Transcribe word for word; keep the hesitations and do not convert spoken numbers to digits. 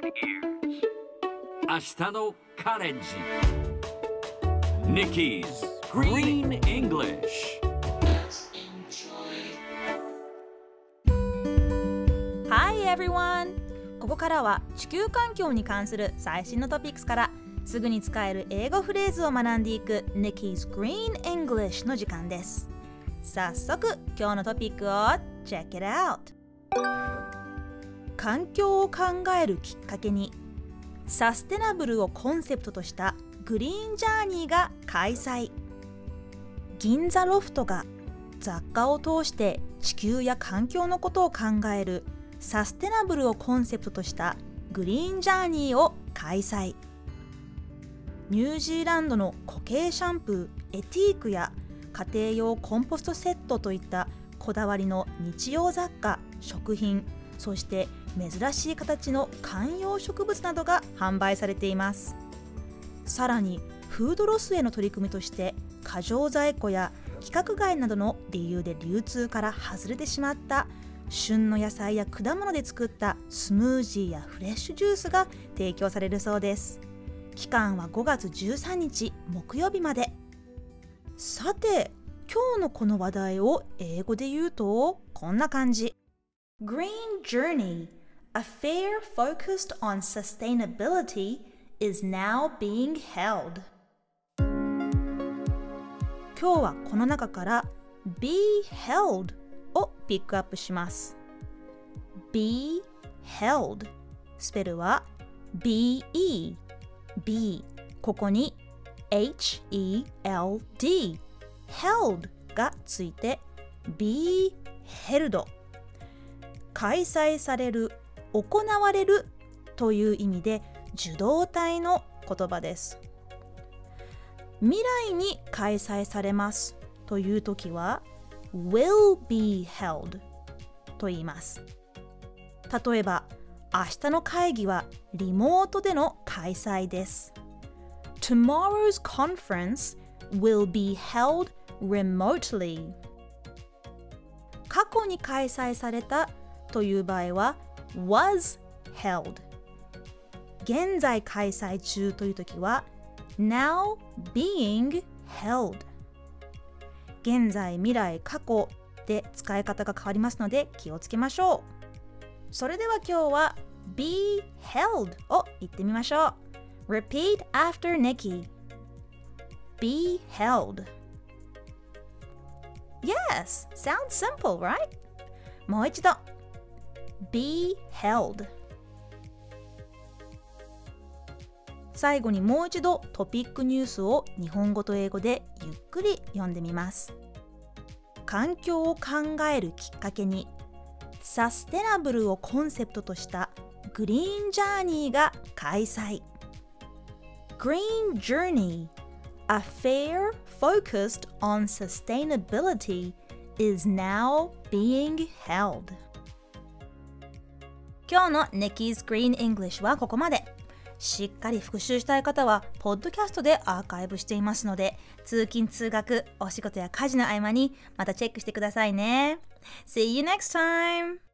明日のカレッジ Nikki's Green English Hi everyone! ここからは地球環境に関する最新のトピックスからすぐに使える英語フレーズを学んでいく Nikki's Green English の時間です。早速今日のトピックを Check it out! 環境を考えるきっかけにサステナブルをコンセプトとしたグリーンジャーニーが開催。銀座ロフトが雑貨を通して地球や環境のことを考えるサステナブルをコンセプトとしたグリーンジャーニーを開催。ニュージーランドの固形シャンプーエティークや家庭用コンポストセットといったこだわりの日用雑貨、食品、そして珍しい形の観葉植物などが販売されています。さらにフードロスへの取り組みとして過剰在庫や規格外などの理由で流通から外れてしまった旬の野菜や果物で作ったスムージーやフレッシュジュースが提供されるそうです。期間はごがつじゅうさんにち木曜日まで。さて今日のこの話題を英語で言うとこんな感じ。 Green Journey, a fair focused on sustainability, is now being held. 今日はこの中から be held をピックアップします。 be held スペルは be B ここに H E L D held がついて be held 開催される、行われるという意味で受動体の言葉です。未来に開催されますというときは will be held と言います。例えば明日の会議はリモートでの開催です。 Tomorrow's conference will be held remotely. 過去に開催されたという場合は was held。 現在開催中というときは now being held。 現在、未来、過去で使い方が変わりますので気をつけましょう。それでは今日は be held を言ってみましょう。 Repeat after Nikki. Be held. Yes, sounds simple, right? もう一度 be held。 最後にもう一度トピックニュースを日本語と英語でゆっくり読んでみます。環境を考えるきっかけにサステナブルをコンセプトとしたグリーンジャーニーが開催。 Green Journey, a fair focused on sustainability, is now being held. 今日の Nikki's Green English はここまで。しっかり復習したい方はポッドキャストでアーカイブしていますので、通勤通学、お仕事や家事の合間にまたチェックしてくださいね。See you next time!